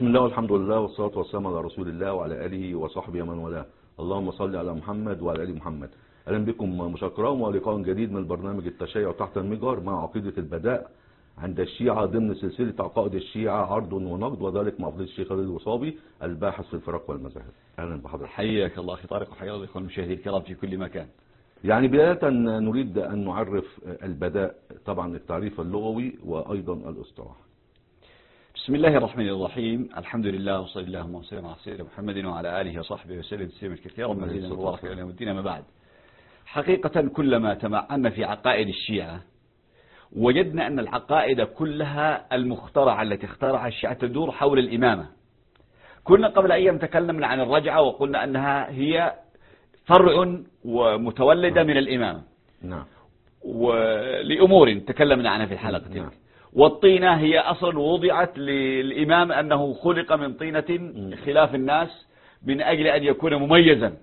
بسم الله والحمد لله والصلاة والسلام على رسول الله وعلى آله وصحبه ومن والاه. اللهم صل على محمد وعلى آل محمد. أهلا بكم مشكرا ولقاء جديد من برنامج التشيع تحت المجهر مع عقيدة البداء عند الشيعة ضمن سلسلة عقائد الشيعة عرض ونقد، وذلك مع فضيلة الشيخ خالد الوصابي الباحث في الفرق والمذاهب. أهلا بحضرتك. حياك الله أخي طارق وحيا الله إخوان المشاهدين الكرام في كل مكان. يعني بداية نريد أن نعرف البداء، طبعا التعريف اللغوي وأيضا الاصطلاح. بسم الله الرحمن الرحيم، الحمد لله وصلى الله وسلم على سيدنا محمد وعلى آله وصحبه وسلم تسليما كثيرا مزيدا وبارك إلى يوم الدين. أما بعد، حقيقة كلما تمعنا في عقائد الشيعة وجدنا أن العقائد كلها المخترعة التي اخترعها الشيعة تدور حول الإمامة. كنا قبل أيام تكلمنا عن الرجعة وقلنا أنها هي فرع ومتولدة من الإمامة. نعم. ولأمور تكلمنا عنها في الحلقة تلك. نعم. والطينة هي أصل وضعت للإمام أنه خلق من طينة خلاف الناس من أجل أن يكون مميزا.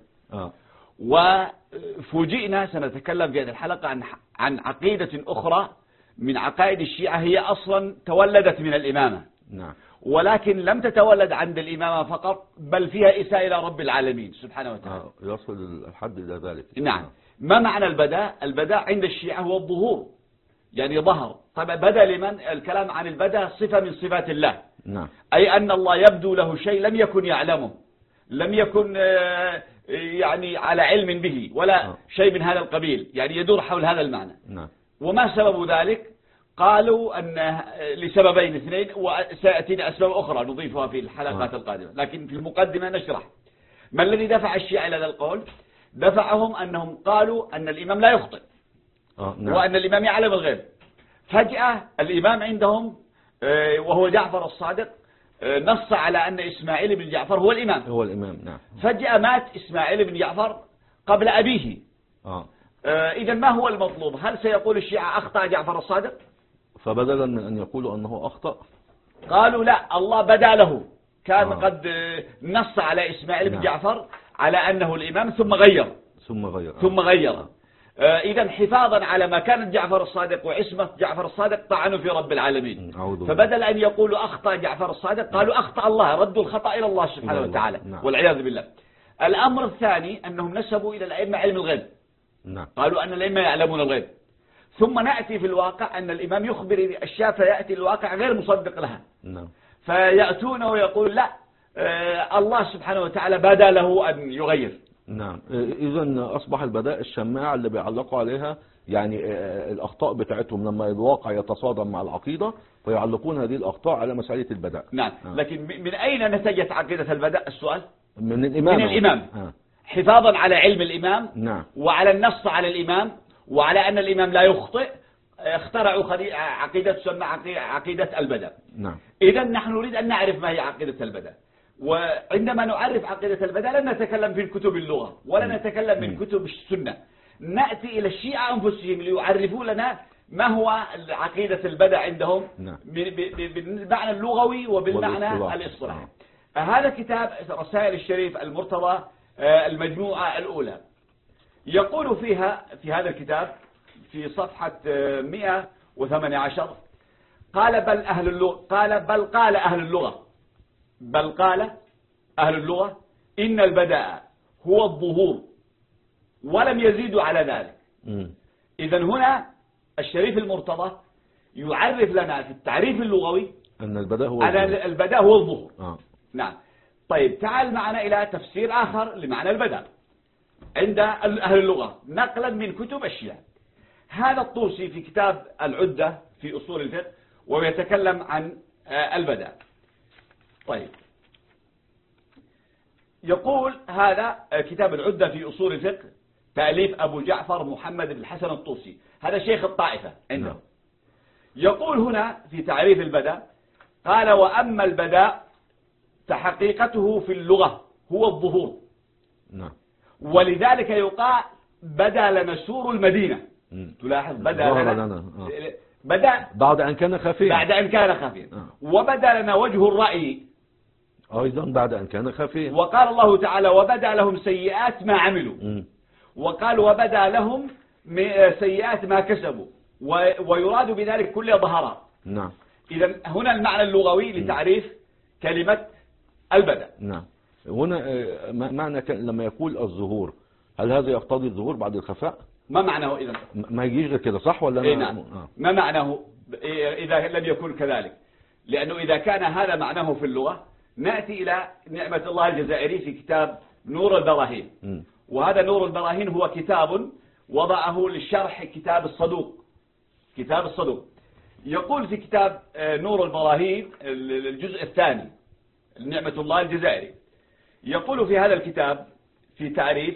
وفوجئنا سنتكلم في هذه الحلقة عن عقيدة أخرى من عقائد الشيعة هي أصلا تولدت من الإمامة. نعم. ولكن لم تتولد عند الإمامة فقط، بل فيها إساءة إلى رب العالمين سبحانه وتعالى. يصل الحد إلى ذلك. نعم. ما معنى البداء؟ البداء عند الشيعة هو الظهور، يعني ظهر. طبعا بدا لمن؟ الكلام عن البداء صفة من صفات الله. نعم. أي أن الله يبدو له شيء لم يكن يعلمه، لم يكن يعني على علم به ولا شيء من هذا القبيل، يعني يدور حول هذا المعنى. نعم. وما سبب ذلك؟ قالوا أن لسببين اثنين، وسيأتينا أسباب أخرى نضيفها في الحلقات القادمة، لكن في المقدمة نشرح ما الذي دفع الشيعة إلى هذا القول. دفعهم أنهم قالوا أن الإمام لا يخطئ. نعم. وأن الإمام يعلم الغيب. فجأة الإمام عندهم وهو جعفر الصادق نص على أن إسماعيل بن جعفر هو الإمام. هو الإمام. نعم. فجأة مات إسماعيل بن جعفر قبل أبيه. إذا ما هو المطلوب؟ هل سيقول الشيعة أخطأ جعفر الصادق؟ فبدلا من أن يقولوا أنه أخطأ، قالوا لا، الله بدا له، كان قد نص على إسماعيل بن جعفر على أنه الإمام ثم غير. إذا حفاظا على مكانة جعفر الصادق وعصمة جعفر الصادق طعنوا في رب العالمين. فبدل أن يقولوا أخطأ جعفر الصادق قالوا أخطأ الله، ردوا الخطأ إلى الله سبحانه وتعالى. والعياذ بالله. الأمر الثاني أنهم نسبوا إلى الأئمة علم الغيب. قالوا أن الأئمة يعلمون الغيب. ثم نأتي في الواقع أن الإمام يخبر الأشياء فيأتي الواقع غير مصدق لها. فيأتون ويقول لا، الله سبحانه وتعالى بدا له أن يغير. نعم. إذا أصبح البداء الشماعة اللي بيعلقوا عليها، يعني الأخطاء بتاعتهم لما الواقع يتصادم مع العقيدة فيعلقون هذه الأخطاء على مسألة البداء. نعم. لكن من أين نتجت عقيدة البداء؟ السؤال من الإمام. من الإمام. حفاظا على علم الإمام. نعم. وعلى النص على الإمام وعلى أن الإمام لا يخطئ، اخترعوا عقيدة تسمى عقيدة البداء. نعم. إذا نحن نريد أن نعرف ما هي عقيدة البداء. وعندما نعرف عقيدة البداء لن نتكلم في كتب اللغة ولا نتكلم من كتب السنة، نأتي إلى الشيعة أنفسهم ليعرفوا لنا ما هو عقيدة البداء عندهم بالمعنى اللغوي وبالمعنى الاصطلاحي. هذا كتاب رسائل الشريف المرتضى المجموعة الأولى يقول فيها في هذا الكتاب في صفحة 118 قال بل قال أهل اللغة إن البداء هو الظهور، ولم يزيدوا على ذلك. إذا هنا الشريف المرتضى يعرف لنا في التعريف اللغوي أن البداء هو الظهور. نعم. طيب تعال معنا إلى تفسير آخر لمعنى البداء عند أهل اللغة نقلا من كتب الشيعة. هذا الطوسي في كتاب العدة في أصول الفقه ويتكلم عن البداء. طيب يقول هذا كتاب العدة في أصول الفقه تأليف أبو جعفر محمد بن الحسن الطوسي، هذا شيخ الطائفة عنده. يقول هنا في تعريف البداء قال وأما البداء فحقيقته في اللغة هو الظهور. ولذلك يقال بدا لنا سور المدينة. تلاحظ بدا بعد أن كان خفيا. وبدا لنا وجه الرأي أيضا بعد أن كان خفيا. وقال الله تعالى وبدا لهم سيئات ما عملوا. وقال وبدا لهم سيئات ما كسبوا، ويراد بذلك كل ظهر. نعم. إذا هنا المعنى اللغوي لتعريف كلمة البدء. نعم. هنا معنى لما يقول الظهور، هل هذا يقتضي الظهور بعد الخفاء؟ ما معناه إذا؟ ما يجيش غير كده، صح ولا؟ إيه نعم. ما معناه إذا لم يكن كذلك؟ لأنه إذا كان هذا معناه في اللغة نأتي إلى نعمة الله الجزائري في كتاب نور البراهين. وهذا نور البراهين هو كتاب وضعه للشرح كتاب الصدوق. كتاب الصدوق يقول في كتاب نور البراهين الجزء الثاني نعمة الله الجزائري، يقول في هذا الكتاب في تعريف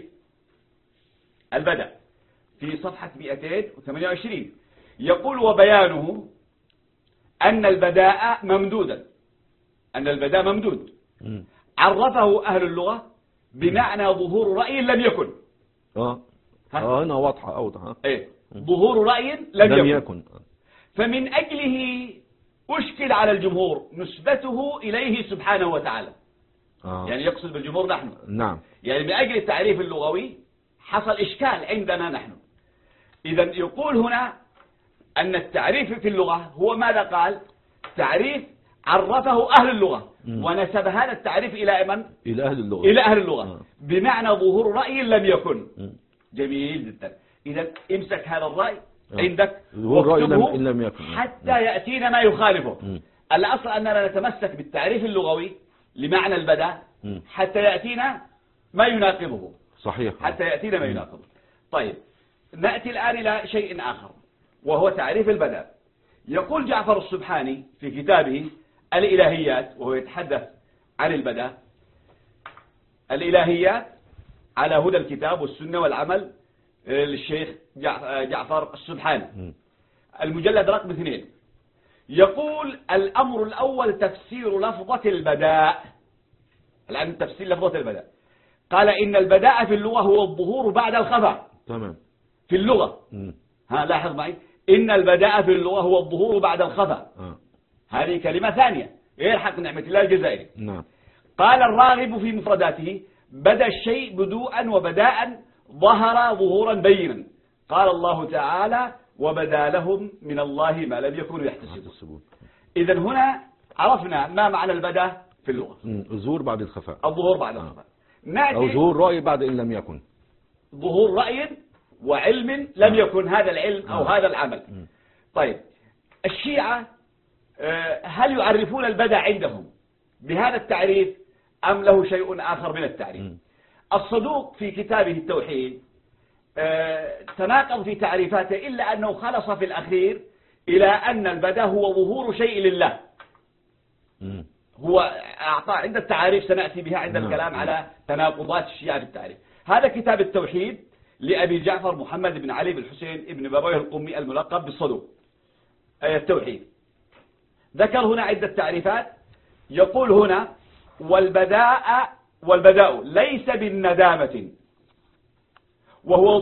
البدء في صفحة 228 يقول: وبيانه أن البداء ممدودا، أن البداء ممدود. عرفه أهل اللغة بمعنى ظهور رأي لم يكن. هنا واضحة أوضح. إيه، ظهور رأي لم يكن. فمن أجله أشكل على الجمهور نسبته إليه سبحانه وتعالى. يعني يقصد بالجمهور نحن. نعم. يعني من أجل التعريف اللغوي حصل إشكال عندنا نحن. إذا يقول هنا أن التعريف في اللغة هو ماذا قال؟ تعريف عرفه أهل اللغة ونسب هذا التعريف إلى من؟ إلى أهل اللغة. إلى أهل اللغة بمعنى ظهور رأي لم يكن. جميل جدا. إذا امسك هذا الرأي عندك واكتبه لم يكن حتى يأتينا ما يخالفه. الأصل أننا نتمسك بالتعريف اللغوي لمعنى البدء حتى يأتينا ما يناقضه. صحيح. حتى يأتينا ما يناقضه. طيب نأتي الآن إلى شيء آخر وهو تعريف البدء. يقول جعفر السبحاني في كتابه الإلهيات وهو يتحدث عن البدء: الإلهيات على هدى الكتاب والسنة والعمل للشيخ جعفر السبحاني، المجلد رقم 2. يقول: الأمر الأول تفسير لفظة البداء. الآن تفسير لفظة البداء. قال: إن البداء في اللغة هو الظهور بعد الخفاء. تمام. في اللغة. لاحظ معي، إن البداء في اللغة هو الظهور بعد الخفاء. هذه كلمة ثانية غير حق نعمة الله الجزائري. نعم. قال الراغب في مفرداته: بدا الشيء بدوءا وبداء ظهر ظهورا بينا. قال الله تعالى: وبدا لهم من الله ما لم يكونوا يحتسبون. إذا هنا عرفنا ما معنى البداء في اللغة. الظهور بعد الخفاء. الظهور بعد الخفاء. أو ظهور رأي بعد إن لم يكن. ظهور رأي وعلم لم يكن هذا العلم أو هذا العمل. طيب الشيعة هل يعرفون البدء عندهم بهذا التعريف أم له شيء آخر من التعريف؟ الصدوق في كتابه التوحيد تناقض في تعريفاته إلا أنه خلص في الأخير إلى أن البدء هو ظهور شيء لله. هو أعطى عند التعاريف سنأتي بها عند الكلام على تناقضات الشيعة في التعريف. هذا كتاب التوحيد لأبي جعفر محمد بن علي بن حسين بن بابويه القمي الملقب بالصدوق التوحيد. ذكر هنا عدة تعريفات. يقول هنا: والبداء ليس بالندامة وهو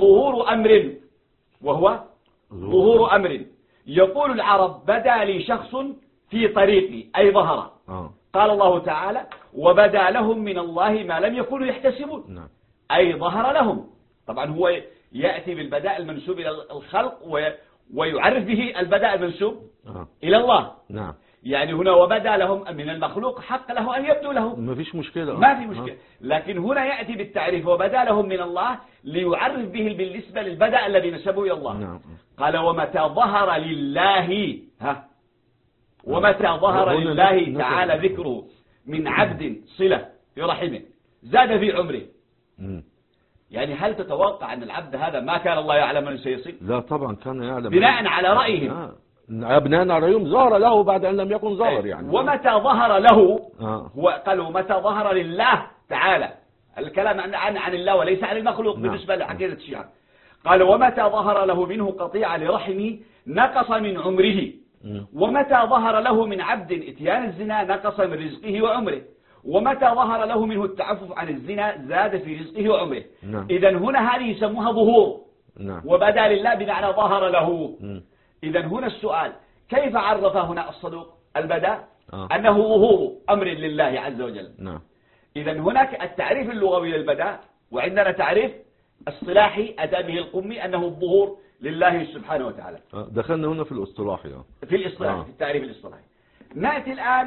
ظهور أمر. يقول العرب: بدا لي شخص في طريقي، أي ظهر. قال الله تعالى: وبدا لهم من الله ما لم يكونوا يحتسبون. أي ظهر لهم. طبعا هو يأتي بالبداء المنسوب إلى الخلق ويعرف به البداء المنسوب إلى الله. نعم. يعني هنا وبدا لهم من المخلوق حق له أن يبدو له، ما فيش مشكلة. ما في مشكلة. لكن هنا يأتي بالتعريف وبدا لهم من الله ليعرف به بالنسبة للبداء الذي نسبه إلى الله. نعم. قال: ومتى ظهر لله ومتى ظهر لله تعالى ذكره من عبد صلة في رحمه زاد في عمره. يعني هل تتوقع أن العبد هذا ما كان الله يعلم من سيصل؟ لا طبعا كان يعلم. بناء على رأيهم. بناء على رأيهم ظهر له بعد أن لم يكن ظهر. يعني ومتى ظهر له هو قالوا متى ظهر لله تعالى. الكلام عن الله وليس عن المخلوق. بالنسبة لعقيدة الشيعة قال: ومتى ظهر له منه قطيعة لرحمه نقص من عمره. ومتى ظهر له من عبد اتيان الزنا نقص من رزقه وعمره. ومتى ظهر له منه التعفف عن الزنا زاد في رزقه وعمره. إذا هنا هذه يسموها ظهور. وبدا لله بمعنى ظهر له. إذا هنا السؤال: كيف عرف هنا الصدوق البداء أنه ظهور أمر لله عز وجل؟ إذا هناك التعريف اللغوي للبداء، وعندنا تعريف اصطلاحي أتى به القمي أنه الظهور لله سبحانه وتعالى. دخلنا هنا في الاصطلاحي. في الاصطلاح في التعريف الاصطلاحي. نأتي الآن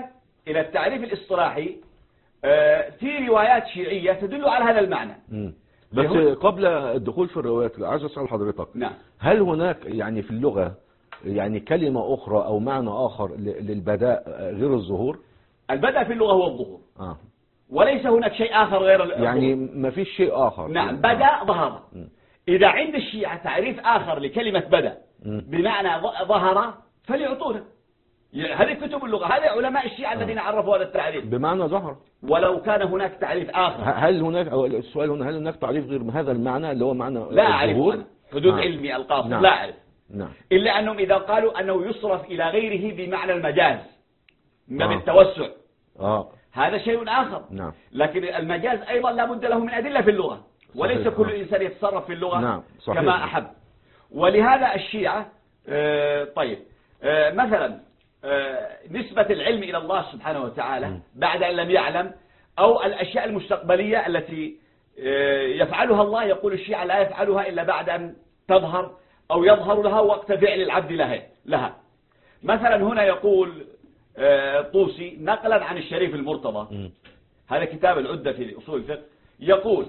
إلى التعريف الاصطلاحي في روايات شيعية تدل على هذا المعنى. بس قبل الدخول في الروايات عايز أسأل حضرتك، نعم. هل هناك يعني في اللغة يعني كلمة أخرى أو معنى آخر للبداء غير الظهور؟ البدء في اللغة هو الظهور. وليس هناك شيء آخر غير الظهور. يعني ما فيش شيء آخر. نعم. بدأ ظهر. إذا عند الشيعة تعريف آخر لكلمة بدأ بمعنى ظهر فليعطونا. هذه كتب اللغة، هذه علماء الشيعة الذين عرفوا هذا التعريف بمعنى ظهر. ولو كان هناك تعريف آخر، هل هناك، أو السؤال هنا، هل هناك تعريف غير هذا المعنى اللي هو معنى لا أعرف أنا حدود علمي القاصر. لا أعرف. إلا أنهم إذا قالوا أنه يصرف إلى غيره بمعنى المجاز من التوسع، هذا شيء آخر. لكن المجاز أيضا لا بد له من أدلة في اللغة، وليس كل إنسان يتصرف في اللغة كما أحب. ولهذا الشيعة طيب مثلا نسبة العلم إلى الله سبحانه وتعالى بعد أن لم يعلم، أو الأشياء المستقبلية التي يفعلها الله، يقول الشيعة لا يفعلها إلا بعد أن تظهر أو يظهر لها وقت فعل العبد لها. مثلا هنا يقول طوسي نقلا عن الشريف المرتضى، هذا كتاب العدة في أصول الفقه، يقول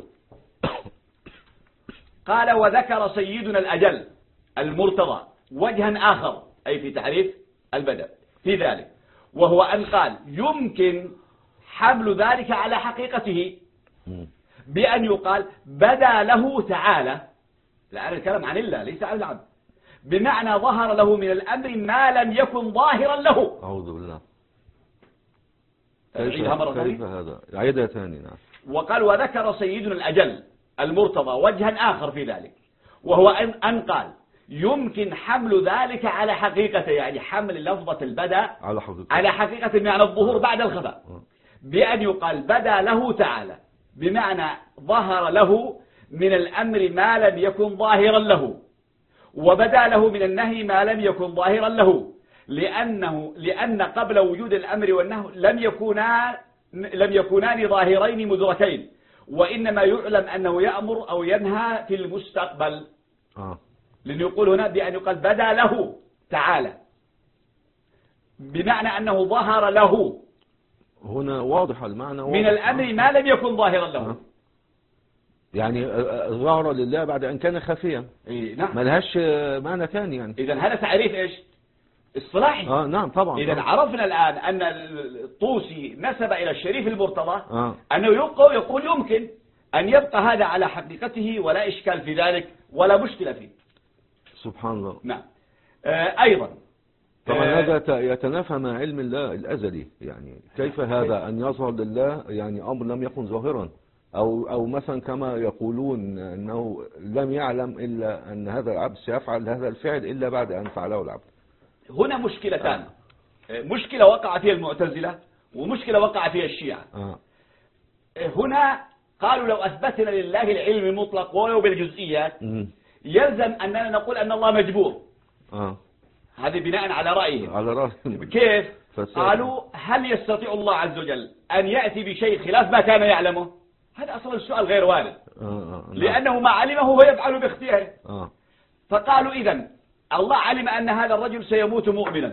قال وذكر سيدنا الأجل المرتضى وجها آخر، أي في تعريف البدء في ذلك، وهو أن قال يمكن حمل ذلك على حقيقته بأن يقال بدا له تعالى، لأن الكلام عن الله ليس عن العبد، بمعنى ظهر له من الأمر ما لم يكن ظاهرا له. أعوذ بالله. أعيدها مرة ثانية. كيف هذا؟ أعيدها ثاني. نعم. وقال وذكر سيدنا الأجل المرتضى وجها آخر في ذلك، وهو أن قال يمكن حمل ذلك على حقيقته، يعني حمل لفظة البدء على حقيقة معنى الظهور بعد الخفاء، بأن يقال بدا له تعالى بمعنى ظهر له من الأمر ما لم يكن ظاهرا له، وبدا له من النهي ما لم يكن ظاهرا له، لأن قبل وجود الأمر والنهي لم يكونان ظاهرين مدركين، وإنما يعلم أنه يأمر أو ينهى في المستقبل. لأنه يقول هنا بأن يقال بدا له تعالى بمعنى أنه ظهر له، هنا واضح المعنى، واضح. من الأمر ما لم يكن ظاهرا له، يعني ظهر لله بعد أن كان خفيا. نعم. ما لهاش معنى ثاني يعني. إذا هذا تعريف إيش؟ اصطلاحي. نعم طبعا. إذا عرفنا الآن أن الطوسي نسب إلى الشريف المرتضى أنه يقول يمكن أن يبقى هذا على حقيقته ولا إشكال في ذلك ولا مشكلة فيه. سبحان الله. نعم. أيضا طبعا هذا يتنافى مع علم الله الأزلي، يعني كيف هذا أن يظهر لله يعني أمر لم يكن ظاهرا، أو مثلا كما يقولون أنه لم يعلم إلا أن هذا العبد سيفعل هذا الفعل إلا بعد أن فعله العبد. هنا مشكلتان، مشكلة وقع فيها المعتزلة ومشكلة وقع فيها الشيعة. هنا قالوا لو أثبتنا لله العلم المطلق ولو بالجزئيات يلزم أننا نقول أن الله مجبور. هذه بناء على رأيهم. على رأيهم. كيف؟ قالوا هل يستطيع الله عز وجل أن يأتي بشيء خلاف ما كان يعلمه؟ هذا أصلا السؤال غير وارد. لأنه ما علمه هو يفعل باختياره. فقالوا إذن الله علم أن هذا الرجل سيموت مؤمنا،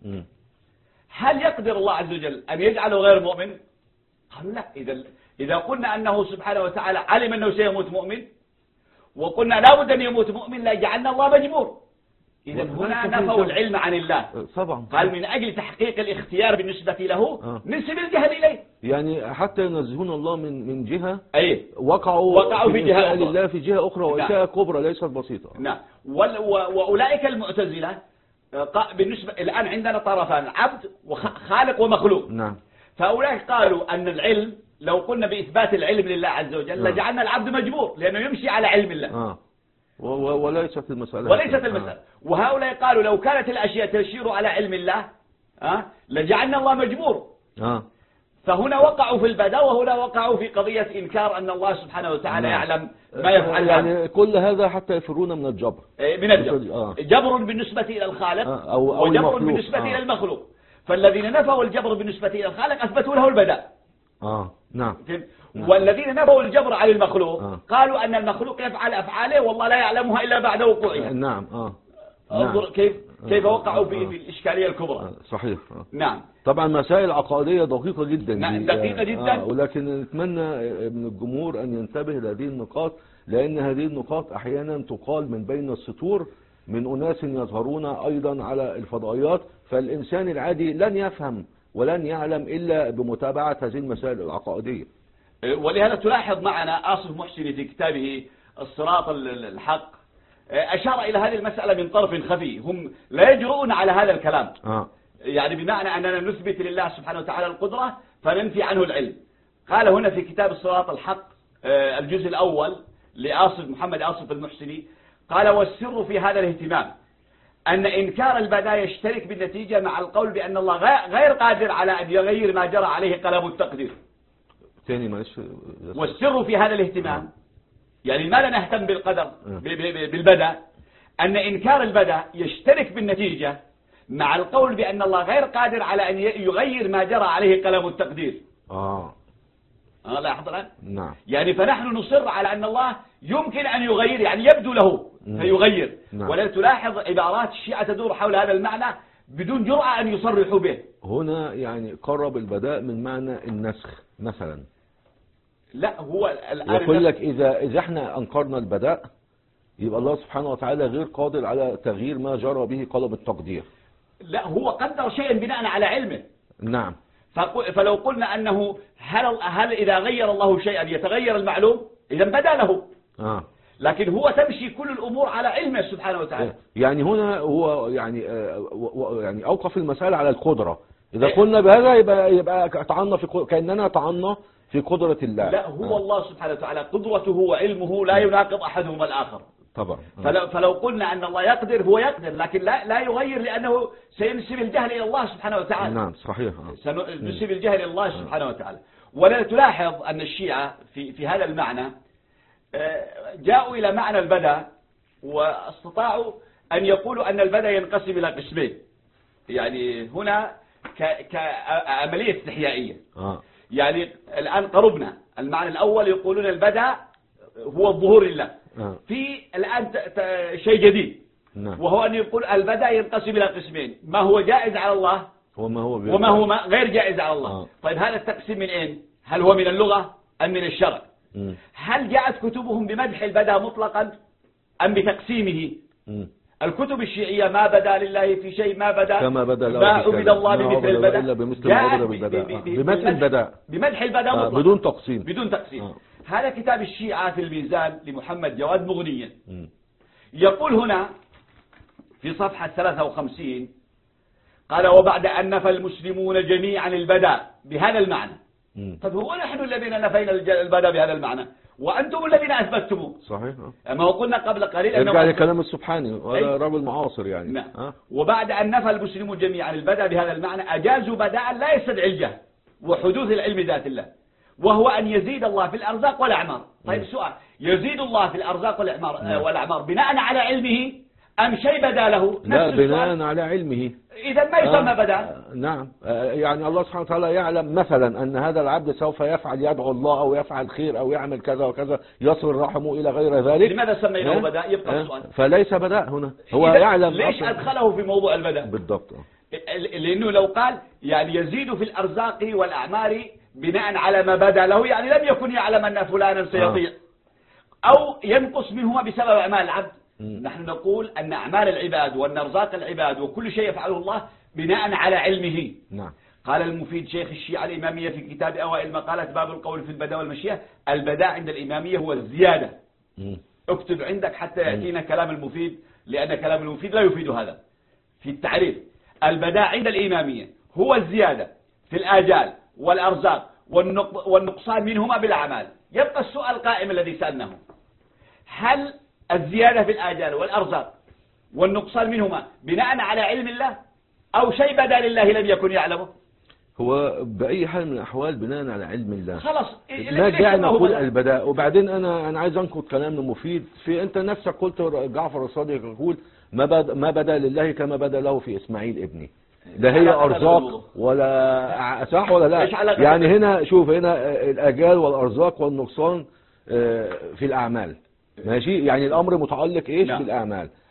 هل يقدر الله عز وجل أن يجعله غير مؤمن؟ قالوا لا. إذا قلنا أنه سبحانه وتعالى علم أنه سيموت مؤمن وقلنا لا بد أن يموت مؤمن لجعلنا الله مجبور. إذا هنا نفوا العلم عن الله. طبعا. قال من أجل تحقيق الاختيار بالنسبة له نسب الجهل إليه. يعني حتى ينزهون الله من جهة وقعوا في جهة لله في جهة أخرى، وإساءة كبرى ليست بسيطة. نعم. وأولئك المعتزلة بالنسبة الآن عندنا طرفان، عبد وخالق ومخلوق. نعم. فأولئك قالوا أن العلم لو قلنا بإثبات العلم لله عز وجل لجعلنا العبد مجبور لأنه يمشي على علم الله. وليست المسألة. وهؤلاء قالوا لو كانت الأشياء تشير على علم الله لجعلنا الله مجبور. فهنا وقعوا في البدء وهنا وقعوا في قضية إنكار أن الله سبحانه وتعالى يعلم ما يفعل. يعني كل هذا حتى يفرون من الجبر. من الجبر. جبر بالنسبة إلى الخالق وجبر بالنسبة إلى المخلوق. فالذين نفوا الجبر بالنسبة إلى الخالق أثبتوا له البدء. نعم. والذين نفوا الجبر على المخلوق قالوا أن المخلوق يفعل أفعاله والله لا يعلمها إلا بعد وقوعها. نعم. انظر كيف وقعوا في الإشكالية الكبرى. صحيح. نعم. طبعا مسائل عقائدية دقيقة جدا. نعم دقيقة جدا. ولكن نتمنى من الجمهور أن ينتبه لهذه النقاط، لأن هذه النقاط أحيانا تقال من بين السطور من أناس يظهرون أيضا على الفضائيات، فالإنسان العادي لن يفهم ولن يعلم إلا بمتابعة هذه المسائل العقائدية. ولهذا تلاحظ معنا آصف محسني في كتابه الصراط الحق أشار إلى هذه المسألة من طرف خفي، هم لا يجرؤون على هذا الكلام. يعني بمعنى أننا نثبت لله سبحانه وتعالى القدرة فننفي عنه العلم. قال هنا في كتاب الصراط الحق الجزء الأول لآصف محمد آصف المحسني، قال والسر في هذا الاهتمام أن إنكار البداء يشترك بالنتيجة مع القول بأن الله غير قادر على أن يغير ما جرى عليه قلم التقدير. ثاني معلش. والسر في هذا الاهتمام يعني ما لا نهتم بالقدر بالبدء، أن إنكار البدء يشترك بالنتيجة مع القول بأن الله غير قادر على أن يغير ما جرى عليه قلم التقدير. لاحظ الآن؟ نعم. يعني فنحن نصر على أن الله يمكن أن يغير، يعني يبدو له فيغير. نعم. ولا تلاحظ عبارات الشيعة تدور حول هذا المعنى بدون جرأة أن يصرحوا به. هنا يعني قرب البداء من معنى النسخ مثلا. لا هو الآن يقول لك إذا احنا أنكرنا البداء يبقى الله سبحانه وتعالى غير قادر على تغيير ما جرى به قلم التقدير. لا هو قدر شيئا بناء على علمه. نعم. فلو قلنا أنه هل إذا غير الله شيئا يتغير المعلوم، إذا بدا له. لكن هو تمشي كل الأمور على علمه سبحانه وتعالى. يعني هنا هو يعني أوقف المسألة على القدرة. إذا قلنا بهذا يبقى طعنا كأننا طعنا في قدرة الله. لا هو الله سبحانه وتعالى قدرته وعلمه لا يناقض أحدهما الآخر. طبعا. فلو قلنا أن الله يقدر هو يقدر، لكن لا يغير، لأنه سينسب الجهل إلى الله سبحانه وتعالى. نعم صحيح. سنسب الجهل إلى الله سبحانه وتعالى. ولا تلاحظ أن الشيعة في هذا المعنى جاءوا إلى معنى البدء واستطاعوا أن يقولوا أن البدء ينقسم إلى قسمين، يعني هنا كعملية استحيائية. يعني الآن قربنا المعنى الأول يقولون البدء هو الظهور لله. في الآن شيء جديد. وهو أن يقول البدء ينقسم إلى قسمين، ما هو جائز على الله وما هو غير جائز على الله. طيب هذا التقسيم من أين؟ هل هو من اللغة أم من الشرع؟ هل جاءت كتبهم بمدح البدء مطلقا أم بتقسيمه؟ الكتب الشيعية ما بدا لله في شيء ما بدا كما بدا ما عبد الله بمثل البدء، بمثل البدء بمدح البدء مطلقا بدون تقسيم. هذا كتاب الشيعة في الميزان لمحمد جواد مغنيا. يقول هنا في صفحة 53 قال وبعد أن نفى المسلمون جميعا البدء بهذا المعنى. طب هو نحن الذين نفينا البدء بهذا المعنى وأنتم الذين أثبتموه. صحيح. أما قلنا قبل قليل يرجع لكلام السبحاني رجل معاصر يعني. نعم. وبعد أن نفى المسلمون جميعا البدء بهذا المعنى أجازوا بداء لا يستدعي الجهل وحدوث العلم ذات الله، وهو أن يزيد الله في الأرزاق والأعمار. طيب سؤال، يزيد الله في الأرزاق والأعمار بناء على علمه أم شيء بدا له؟ لا بناء على علمه. إذا ما يسمى بدا. نعم. يعني الله سبحانه وتعالى يعلم مثلا أن هذا العبد سوف يفعل يدعو الله أو يفعل خير أو يعمل كذا وكذا يصل رحمه إلى غير ذلك. لماذا سميناه بدا؟ يبقى السؤال. فليس بدا هنا، هو يعلم. ليش أدخله في موضوع البدا؟ بالضبط. لأنه لو قال يعني يزيد في الأرزاق والأعمار بناء على ما بدا له، يعني لم يكن يعلم أن فلانا سيطيع، أو ينقص منهما بسبب أعمال العبد. نحن نقول أن أعمال العباد وأن أرزاق العباد وكل شيء يفعله الله بناء على علمه. نعم. قال المفيد شيخ الشيعة الإمامية في كتاب أوائل المقالات باب القول في البداء والمشيئة، البداء عند الإمامية هو الزيادة. اكتب عندك حتى يأتينا كلام المفيد، لأن كلام المفيد لا يفيد هذا في التعريف. البداء عند الإمامية هو الزيادة في الآجال والأرزاق والنقصان منهما بالأعمال. يبقى السؤال القائم الذي سألناه، هل الزيادة في الآجال والأرزاق والنقصان منهما بناء على علم الله أو شيء بدا لله لم يكن يعلمه؟ هو بأي حال من الأحوال بناء على علم الله. خلاص ما داعي نقول البداء. وبعدين أنا عايز أنقض كلام المفيد في أنت نفسك قلت جعفر الصادق يقول ما بدا لله كما بدا له في إسماعيل ابني. لا هي أرزاق ولا صح ولا لا؟ يعني هنا شوف هنا الآجال والأرزاق والنقصان في الأعمال. ماشي، يعني الأمر متعلق إيش؟ نعم. بالأعمال.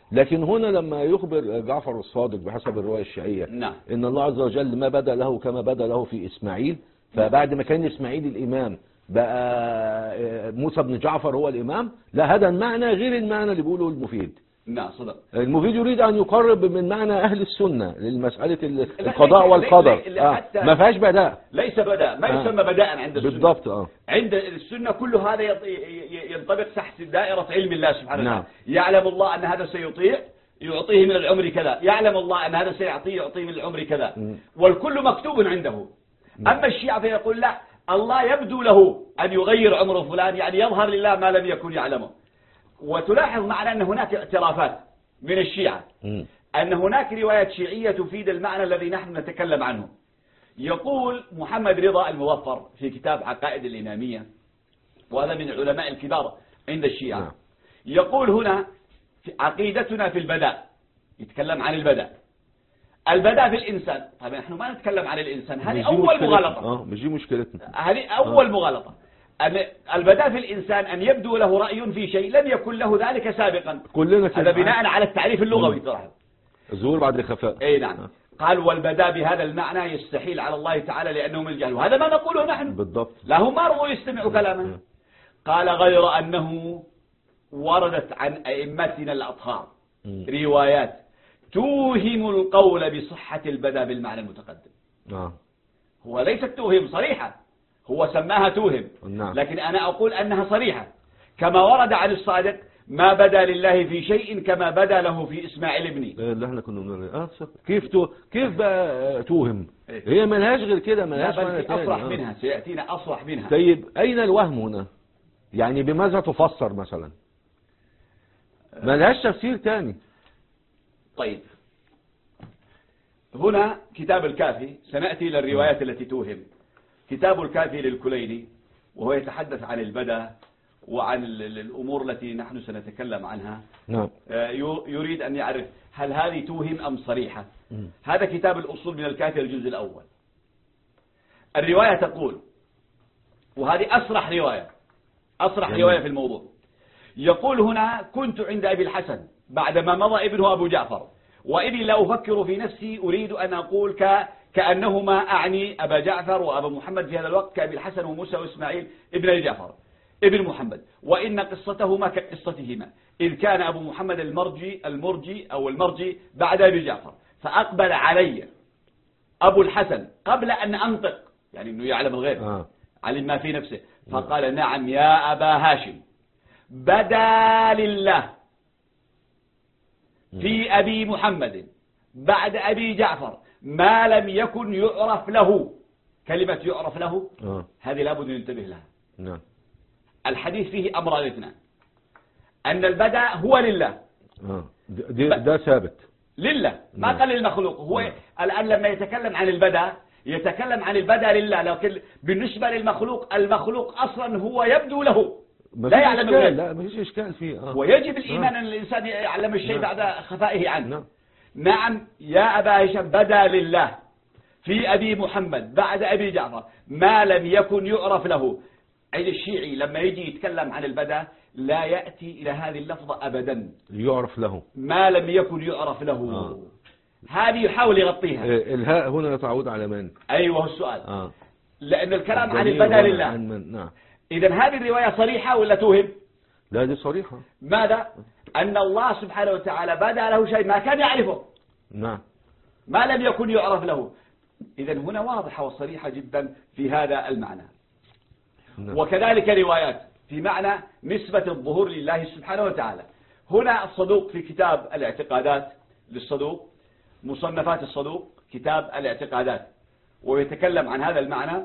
لكن هنا لما يخبر جعفر الصادق بحسب الرواية الشيعية نعم. إن الله عز وجل ما بدا له كما بدا له في إسماعيل، فبعد ما كان إسماعيل الإمام بقى موسى بن جعفر هو الإمام، لا هذا المعنى غير المعنى اللي بيقوله المفيد. نعم صدق. المفيد يريد أن يقرب من معنى أهل السنة للمسألة القضاء والقدر. ما فيهاش بداء، ليس بداء، ما يسمى بداء عند السنة بالضبط. عند السنة كل هذا ينطبق تحت دائرة علم الله سبحانه وتعالى. نعم. يعلم الله أن هذا سيطيع يعطيه من العمر كذا، يعلم الله أن هذا سيعطيه من العمر كذا، والكل مكتوب عنده. أما الشيعة فيقول لا، الله يبدو له أن يغير عمر فلان، يعني يظهر لله ما لم يكن يعلمه. وتلاحظ معنا أن هناك اعترافات من الشيعة أن هناك روايات شيعية تفيد المعنى الذي نحن نتكلم عنه. يقول محمد رضا المظفر في كتاب عقائد الإمامية، وهذا من العلماء الكبار عند الشيعة، يقول هنا في عقيدتنا في البداء، يتكلم عن البداء في الإنسان. طبعا نحن ما نتكلم عن الإنسان، هذه أول مغالطة. مش دي مشكلتنا، هذه أول مغالطة. أن البداء في الإنسان أن يبدو له رأي في شيء لم يكن له ذلك سابقا. كلنا كده، هذا بناء على التعريف اللغوي طبعا، الظهور بعد الخفاء. أي نعم. قال والبداء بهذا المعنى يستحيل على الله تعالى لأنه من الجهل، وهذا ما نقوله نحن بالضبط. لا هم ما رضوا يستمعوا كلامنا. قال غير أنه وردت عن أئمتنا الأطهار روايات توهم القول بصحة البداء بالمعنى المتقدم. هو ليست توهم صريحة، هو سماها توهم، لكن أنا أقول أنها صريحة، كما ورد عن الصادق ما بدا لله في شيء كما بدا له في إسماعيل ابني. اللي احنا كنا بنقول كيف بقى توهم؟ هي ملهاش غير كده، ملهاش معنى تاني. أصرح منها، سيأتينا أصرح منها. طيب أين الوهم هنا؟ يعني بماذا تفسر مثلا؟ ملهاش تفسير تاني. طيب هنا كتاب الكافي، سنأتي إلى الروايات التي توهم. كتاب الكافي للكليني، وهو يتحدث عن البدء وعن الأمور التي نحن سنتكلم عنها. نعم. يريد أن يعرف هل هذه توهم أم صريحة. هذا كتاب الأصول من الكافي الجزء الأول. الرواية تقول، وهذه أصرح رواية في الموضوع، يقول هنا كنت عند أبي الحسن بعدما مضى ابنه أبو جعفر، وإني لا أفكر في نفسي أريد أن أقول كأنهما أعني أبا جعفر وأبا محمد في هذا الوقت كأبي الحسن وموسى وإسماعيل ابن جعفر ابن محمد، وإن قصتهما كقصتهما، إذ كان أبو محمد المرجي بعد أبي جعفر، فأقبل علي أبو الحسن قبل أن أنطق، يعني أنه يعلم الغيب، علم ما في نفسه، فقال نعم يا أبا هاشم، بدا لله في أبي محمد بعد أبي جعفر ما لم يكن يعرف له. كلمة يعرف له هذه لابد أن ننتبه لها. نعم. الحديث فيه أمران اثنان، أن البدء هو لله، ده ثابت لله، ما قال للمخلوق. هو الآن لما يتكلم عن البدء يتكلم عن البدء لله، لكن بالنسبة للمخلوق، المخلوق أصلا هو يبدو له، لا يعلم الغيب. لا ما فيش إشكال فيه. ويجب الإيمان أن الإنسان يعلم الشيء بعد خفائه عنه. نعم يا أبا هشام، بدا لله في أبي محمد بعد أبي جعفر ما لم يكن يعرف له. عند الشيعي لما يجي يتكلم عن البدء لا يأتي إلى هذه اللفظة أبدا، يعرف له ما لم يكن يعرف له. هذه يحاول يغطيها. الهاء هنا تعود على من؟ أيوه السؤال. لأن الكلام عن البدء لله. نعم. إذن هذه الرواية صريحة ولا توهم؟ لا دي صريحة. ماذا؟ أن الله سبحانه وتعالى بدا له شيء ما كان يعرفه. نعم. ما لم يكن يعرف له. إذن هنا واضحة وصريحة جدا في هذا المعنى. نعم. وكذلك روايات في معنى نسبة الظهور لله سبحانه وتعالى. هنا الصدوق في كتاب الاعتقادات للصدوق، مصنفات الصدوق كتاب الاعتقادات، ويتكلم عن هذا المعنى،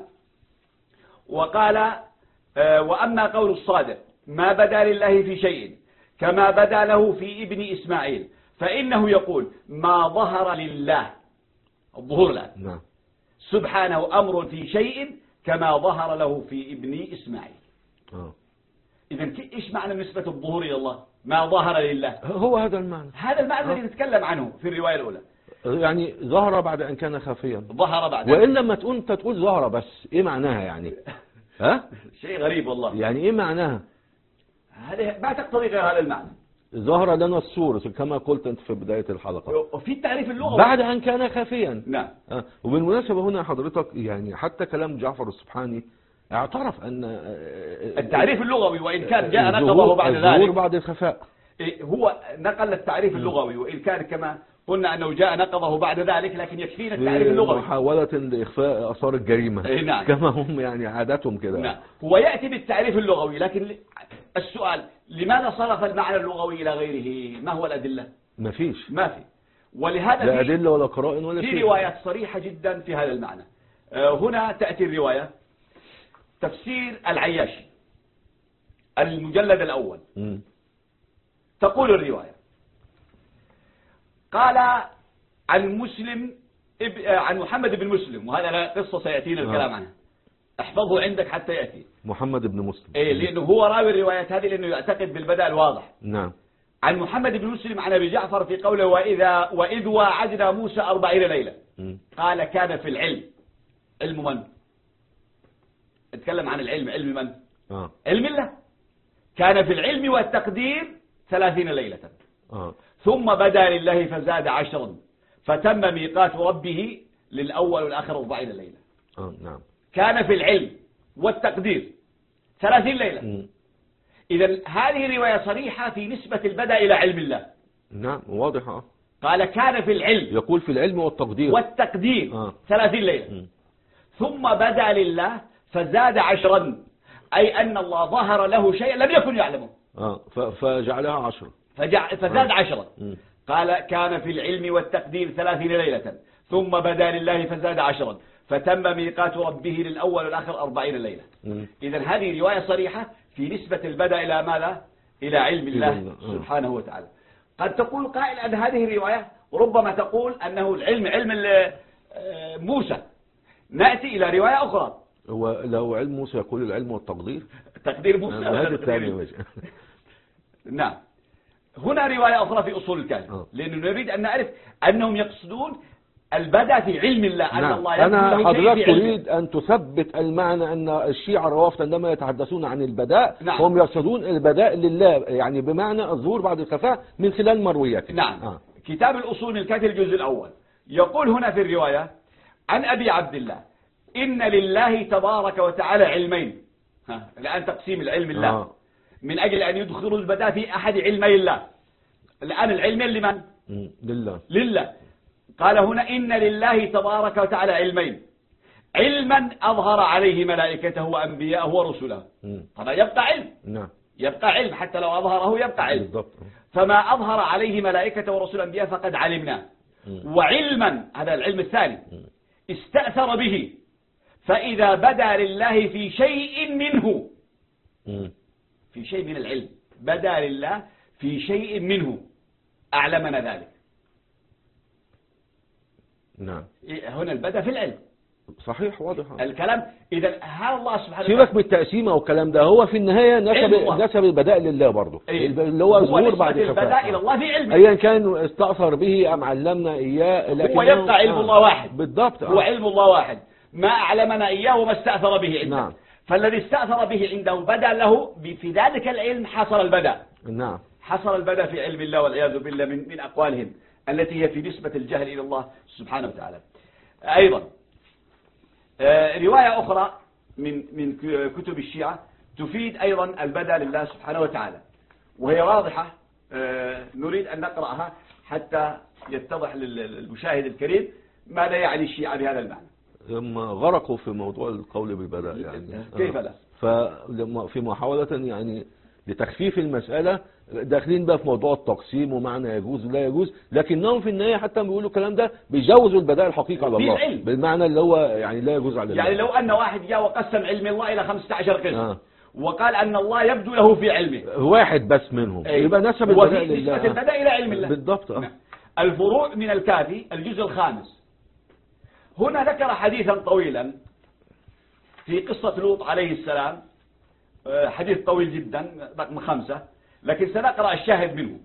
وقال وأما قول الصادق ما بدا لله في شيء كما بدا له في ابن إسماعيل، فإنه يقول ما ظهر لله، الظهور له سبحانه أمر في شيء كما ظهر له في ابن إسماعيل. إذن إيش معنى نسبة الظهور إلى الله؟ ما ظهر لله، هو هذا المعنى، هذا المعنى الذي نتكلم عنه في الرواية الأولى. يعني ظهر بعد أن كان خفيا، ظهر بعد. وإلا ما تقول أنت تقول ظهر بس، إيه معناها يعني؟ شيء غريب والله. يعني إيه معناها؟ هذه ما تقتضي غير هذا المعنى. ظهر لنا الصورة كما قلت أنت في بداية الحلقة، وفي التعريف اللغوي بعد أن كان خافيا. نعم. وبالمناسبة هنا حضرتك يعني حتى كلام جعفر السبحاني اعترف أن التعريف اللغوي وإن كان جاء نقضه بعد ذلك بعد الخفاء، هو نقل التعريف اللغوي وإن كان كما قلنا أنه جاء نقضه بعد ذلك، لكن يكفينا التعريف اللغوي محاولة لإخفاء آثار الجريمة. نعم. كما هم يعني عاداتهم كده. نعم. هو يأتي بالتعريف اللغوي، لكن السؤال لماذا صرف المعنى اللغوي إلى غيره؟ ما هو الأدلة؟ ما فيش، ما في. ولهذا لا أدلة ولا قرائن ولا في روايات صريحة جدا في هذا المعنى. هنا تأتي الرواية تفسير العياشي المجلد الأول. تقول الرواية: قال عن مسلم عن محمد بن مسلم، وهذا قصة سيأتينا الكلام عنها، احفظه عندك حتى يأتي محمد بن مسلم. لأنه هو راوي الروايات هذه، لأنه يعتقد بالبدء الواضح. نعم. عن محمد بن مسلم عن أبي جعفر في قوله: وإذ واعدنا موسى 40 ليلة. قال: كان في العلم. علم من؟ اتكلم عن العلم. علم من؟ علم الله. كان في العلم والتقدير 30 ليلة. ثم بدا لله فزاد 10 فتم ميقات ربه للأول والآخر 40 ليلة. نعم. كان في العلم والتقدير 30 ليلة. إذا هذه رواية صريحة في نسبة البدء إلى علم الله. نعم واضحة. قال: كان في العلم، يقول في العلم والتقدير 30 ليلة. ثم بدا لله فزاد 10، أي أن الله ظهر له شيء لم يكن يعلمه فجعلها 10 فزاد 10. قال: كان في العلم والتقدير 30 ليلة ثم بدا لله فزاد 10 فتم ميقات ربه للأول والآخر 40 ليلة. إذا هذه رواية صريحة في نسبة البدء إلى ماذا؟ إلى علم الله سبحانه وتعالى. قد تقول قائل أن هذه الرواية ربما تقول أنه العلم علم موسى. نأتي إلى رواية أخرى. ولو علم موسى يقول العلم والتقدير، تقدير موسى. هذا الثاني. نعم. هنا رواية أخرى في أصول الكلام، لأنه نريد أن نعرف أنهم يقصدون البدء في علم الله. أن الله يبدو أنا له شيء حضرتك في علمه. تريد أن تثبت المعنى أن الشيعة الروافض عندما يتحدثون عن البداء هم يقصدون البداء لله، يعني بمعنى الظهور بعد الخفاء من خلال مروياته. نعم. كتاب الأصول الكافي الجزء الأول يقول هنا في الرواية عن أبي عبد الله: إن لله تبارك وتعالى علمين. الآن تقسيم العلم الله من أجل أن يدخلوا البداء في أحد علمي الله. الآن العلمين لمن؟ لله. قال هنا: إن لله تبارك وتعالى علمين: علما أظهر عليه ملائكته وأنبياءه ورسله. طبعا يبقى علم. يبقى علم حتى لو أظهره يبقى علم. بالضبط. فما أظهر عليه ملائكته ورسل الأنبياء فقد علمناه. وعلما، هذا العلم الثاني، استأثر به، فإذا بدا لله في شيء منه، في شيء من العلم بدا لله في شيء منه أعلمنا ذلك. نعم. هنا البدء في العلم. صحيح واضح الكلام. إذا هذا الله سبحانه وتعالى سيبك من التقسيم والكلام ده، هو في النهاية نسب البداء لله برضه. اللي هو ظهور بعد الخفاء. البداء إلى الله في علمه، أيا كان استأثر به أم علمنا إياه، هو يبقى علم الله واحد. بالضبط. هو علم الله واحد، ما أعلمنا إياه وما استأثر به عنده. نعم. فالذي استأثر به عنده بدا له في ذلك العلم حصل البداء. نعم. حصل البداء في علم الله والعياذ بالله من أقوالهم التي هي في نسبة الجهل إلى الله سبحانه وتعالى. أيضا رواية أخرى من كتب الشيعة تفيد أيضا البدء لله سبحانه وتعالى، وهي واضحة. نريد أن نقرأها حتى يتضح للمشاهد الكريم ماذا يعني الشيعة بهذا المعنى. لما غرقوا في موضوع القول بالبدء يعني كيف لا؟ ففي محاولة يعني لتخفيف المسألة داخلين بقى في موضوع التقسيم ومعنى يجوز ولا يجوز، لكنهم في النهاية حتى بيقولوا الكلام ده بيجوزوا البداء الحقيقي على الله بالمعنى اللي هو يعني لا يجوز على الله. يعني لو أن واحد جاء وقسم علم الله إلى 15 قسم وقال أن الله يبدو له في علمه واحد بس منهم يبقى نسب البداء لله. نسبة البداء إلى علم الله بالضبط. الفروع من الكافي الجزء الخامس. هنا ذكر حديثا طويلا في قصة لوط عليه السلام، حديث طويل جدا رقم 5، لكن سنقرأ الشاهد منه.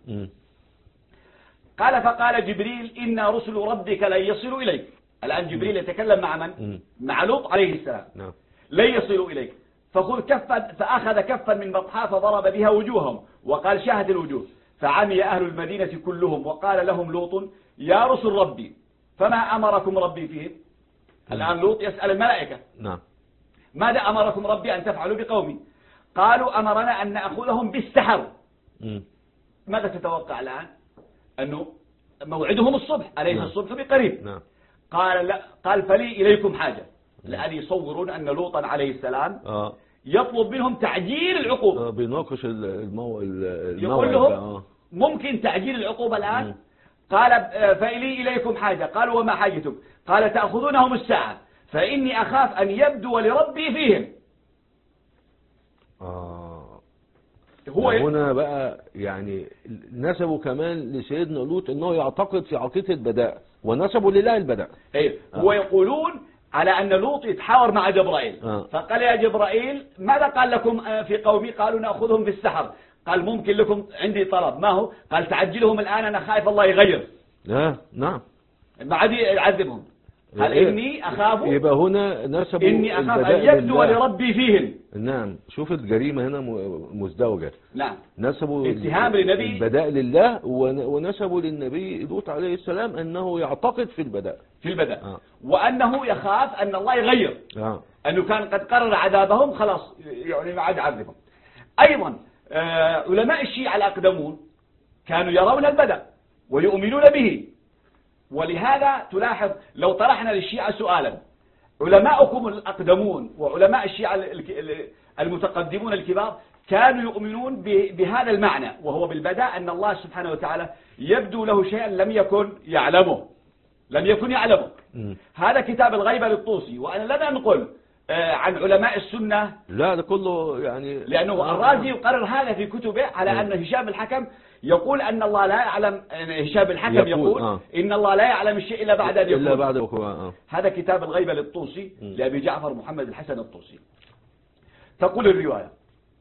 قال: فقال جبريل: إن رسل ربك لن يصلوا إليك. الآن جبريل يتكلم مع من؟ مع لوط عليه السلام. لن يصلوا إليك، فخذ كفا، فأخذ كفا من بطحاء فضرب بها وجوههم وقال: شاهت الوجوه. فعمي أهل المدينة كلهم وقال لهم لوط يا رسل ربي فما أمركم ربي فيهم. الآن لوط يسأل الملائكة نعم ماذا أمركم ربي أن تفعلوا بقومي؟ قالوا أمرنا أن نأخذهم بالسحر. ماذا تتوقع الآن؟ أنه موعدهم الصبح، أليس الصبح بقريب؟ نعم. قال لا، قال فلي إليكم حاجة. الآن يصورون أن لوطا عليه السلام يطلب منهم تعجيل العقوبة. بيناقش يقول لهم ممكن تعجيل العقوبة الآن؟ قال فلي إليكم حاجة. قالوا وما حاجتك؟ قال تأخذونهم الساعة فإني أخاف أن يبدو لربي فيهم. هو هنا بقى يعني نسبوا كمان لسيدنا لوط انه يعتقد في عقيدة البداء ونسبوا لله البداء. هو يقولون على أن لوط يتحاور مع جبرائيل. فقال يا جبرائيل ماذا قال لكم في قومي؟ قالوا نأخذهم في السحر. قال ممكن لكم عندي طلب. ما هو؟ قال تعجلهم الآن أنا خايف الله يغير. نعم ما عاد يعذبهم. قال إني أخاف، يبقى هنا نسبوا إني أخاف أن يبدو لربي فيهم. نعم. شوف الجريمة هنا مزدوجة. نعم. نسبوا اتهام للنبي البداء لله ونسبوا للنبي لوط عليه السلام أنه يعتقد في البداء وأنه يخاف أن الله يغير. أنه كان قد قرر عذابهم خلاص يعني ما عاد يعذبهم. أيضا علماء الشيعة الأقدمون كانوا يرون البدء ويؤمنون به. ولهذا تلاحظ لو طرحنا للشيعة سؤالا، علماؤكم الأقدمون وعلماء الشيعة المتقدمون الكبار كانوا يؤمنون بهذا المعنى، وهو بالبدء أن الله سبحانه وتعالى يبدو له شيئا لم يكن يعلمه. هذا كتاب الغيبة للطوسي، وأنا لن أنقل عن علماء السنة، لا ده كله يعني لأنه الرازي يقرر هذا في كتبه على أن هشام الحكم يقول أن الله لا يعلم. هشام الحكم يقول إن الله لا يعلم الشيء إلا بعد أن يكون. هذا كتاب الغيبة للطوسي لأبي جعفر محمد الحسن الطوسي. تقول الرواية: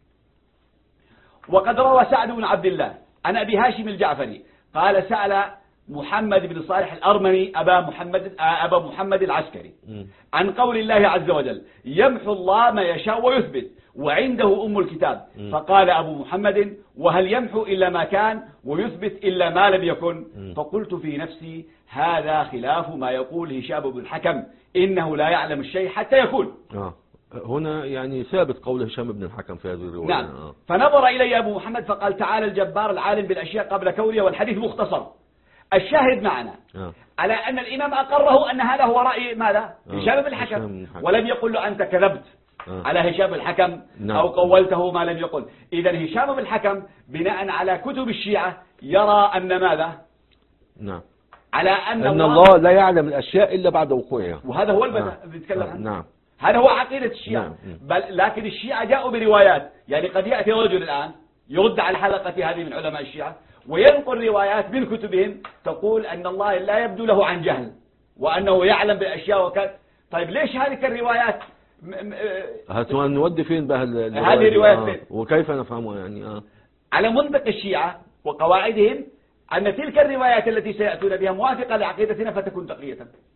وقد روى سعد بن عبد الله عن أبي هاشم الجعفري قال سأل محمد بن صالح الأرمني أبا محمد العسكري عن قول الله عز وجل: يمحو الله ما يشاء ويثبت وعنده أم الكتاب. فقال أبو محمد: وهل يمحو إلا ما كان ويثبت إلا ما لم يكن؟ فقلت في نفسي: هذا خلاف ما يقول هشام بن الحكم، إنه لا يعلم الشيء حتى يكون. هنا يعني ثابت قول هشام بن الحكم في هذه الرواية. نعم. فنظر إلي أبو محمد فقال: تعالى الجبار العالم بالأشياء قبل كونها، والحديث مختصر. الشاهد معنا على أن الإمام أقره أن هذا هو رأي ماذا؟ هشام بن الحكم، ولم يقل له أنت كذبت على هشام الحكم أو قولته ما لم يقل. إذن هشام بن الحكم بناء على كتب الشيعة يرى أن ماذا؟ على أن الله لا يعلم الأشياء إلا بعد وقوعها، وهذا هو البدء نتكلم عنه. هذا هو عقيدة الشيعة. بل لكن الشيعة جاءوا بروايات، يعني قد يأتي رجل الآن يرد على الحلقة هذه من علماء الشيعة وينقل روايات من كتبهم تقول أن الله لا يبدو له عن جهل وأنه يعلم بأشياء وكذا. طيب ليش هذه الروايات نودي فين بقى هذه الروايات فين؟ وكيف نفهمها يعني على منطق الشيعة وقواعدهم أن تلك الروايات التي سيأتون بها موافقة لعقيدتنا فتكون تقية.